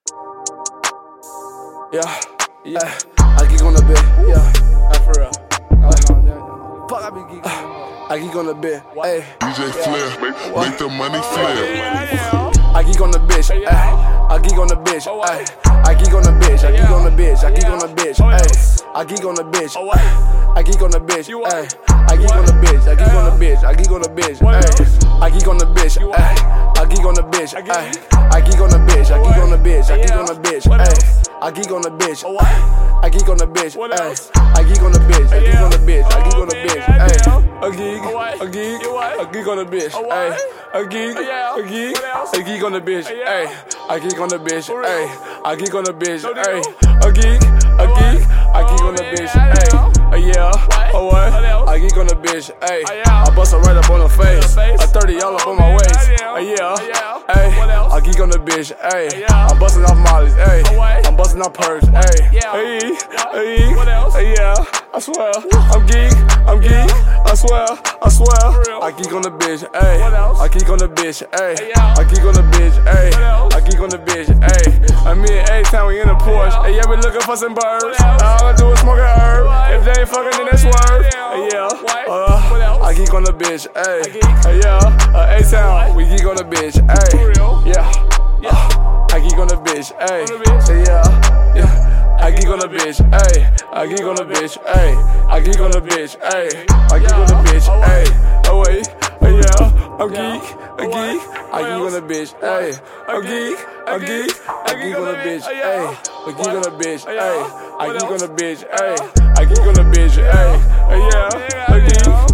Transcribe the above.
Yeah, yeah. I geek on the bit. Yeah, for real. Fuck, I be geeking. I geek on the bit. Hey, DJ Flair, make the money flare. I geek on the bitch. Ay, I geek on the bitch. Ay, I geek on the bitch. I geek on the bitch. I geek on the bitch. Ay, I geek on the bitch. I geek on the bitch. Ay, I geek on the bitch. I geek on the bitch. I geek on the bitch. Ay, I geek on the bitch. Ay, I geek on the bitch. Ay, I geek on the bitch. I geek on the bitch. I geek on the bitch. Ay, I geek on the bitch. I geek on the bitch. Ay, I geek on the bitch. I geek on the bitch. I geek on the bitch. Ay, I geek on the bitch. Ay, I geek on the bitch. Ay, I geek on the bitch. Ay, I geek on the bitch. Ay, I geek on the bitch. Ay, yeah, what? I geek on the bitch. Ay, I bust her right up on her face. A 30 all up on my waist. Yeah, ay, I geek on the bitch. Ay, I'm busting off mollies. Ay, I'm busting off perks. Ay, yeah, I swear, I'm geek. I swear, I geek on the bitch. Ay, I geek on the bitch. Ay, I geek on the bitch. Ay, I geek on the bitch. Ay, me and A-Town, we in the Porsche. Ay, yeah, we looking for some birds. All I do is smoke a herb. If they ain't fucking, then that's word. Yeah, I geek on the bitch. Ay, yeah, A-Town, we geek on the bitch. Ay, yeah, I geek on the bitch. Ay, yeah. I geek on the bitch, ayy. I geek on the bitch, ayy. I geek on the bitch, ayy. I geek on the bitch, ayy. Oh wait, yeah. I'm geek. I geek on the bitch, ayy. I geek on the bitch, ayy. I geek on the bitch, ayy. I geek on the bitch, ayy. I geek on the bitch, ayy. Yeah, I geek.